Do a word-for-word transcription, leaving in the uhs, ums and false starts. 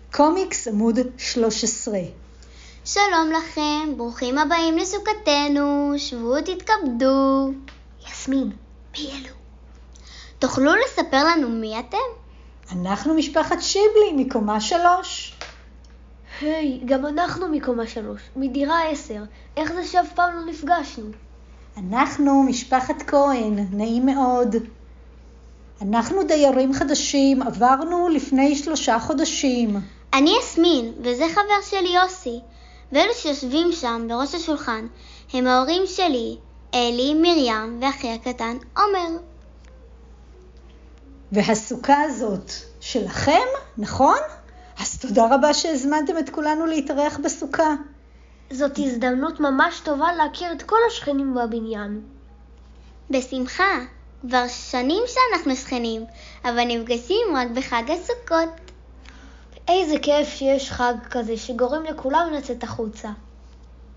קומיקס עמוד שלוש עשרה. שלום לכם, ברוכים הבאים לסוכתנו, שבו תתכבדו. יסמין, מי אלו? תוכלו לספר לנו מי אתם? אנחנו משפחת שיבלי מקומה שלוש. היי, גם אנחנו מקומה שלוש, מדירה עשר. איך זה שאף פעם לא נפגשנו? אנחנו משפחת כהן, נעים מאוד. אנחנו דיירים חדשים, עברנו לפני שלושה חודשים. אני יסמין, וזה חבר שלי יוסי. ואלו שיושבים שם בראש השולחן הם ההורים שלי, אלי, מרים ואחי הקטן עומר. והסוכה הזאת שלכם, נכון? אז תודה רבה שהזמנתם את כולנו להתארח בסוכה. זאת הזדמנות ממש טובה להכיר את כל השכנים בבניין. בשמחה, כבר שנים שאנחנו שכנים, אבל נפגשים רק בחג הסוכות. איזה כיף שיש חג כזה שגורם לכולם לצאת החוצה.